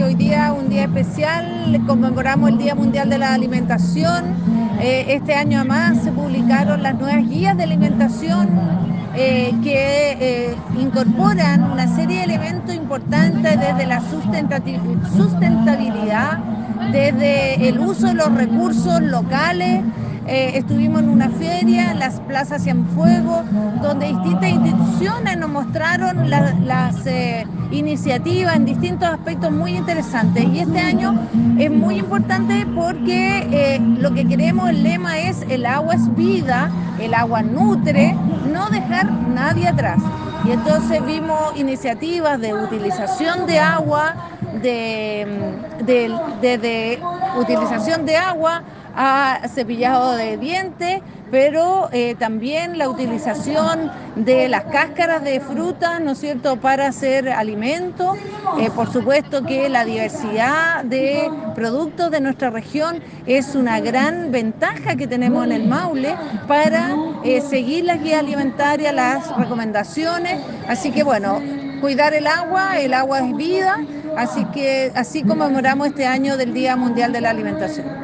hoy día un día especial, conmemoramos el Día Mundial de la Alimentación. Este año además se publicaron las nuevas guías de alimentación que incorporan una serie de elementos importantes desde la sustentabilidad, desde el uso de los recursos locales. Estuvimos en una feria, las plazas Cienfuegos, donde distintas instituciones nos mostraron las iniciativas en distintos aspectos muy interesantes. Y este año es muy importante porque lo que queremos, el lema es el agua es vida, el agua nutre, no dejar nadie atrás. Y entonces vimos iniciativas de utilización de agua, de utilización de agua a cepillado de dientes, pero también la utilización de las cáscaras de frutas, ¿no es cierto?, para hacer alimento. Por supuesto que la diversidad de productos de nuestra región es una gran ventaja que tenemos en el Maule para seguir las guías alimentarias, las recomendaciones. Así que bueno, cuidar el agua es vida, así que así conmemoramos este año del Día Mundial de la Alimentación.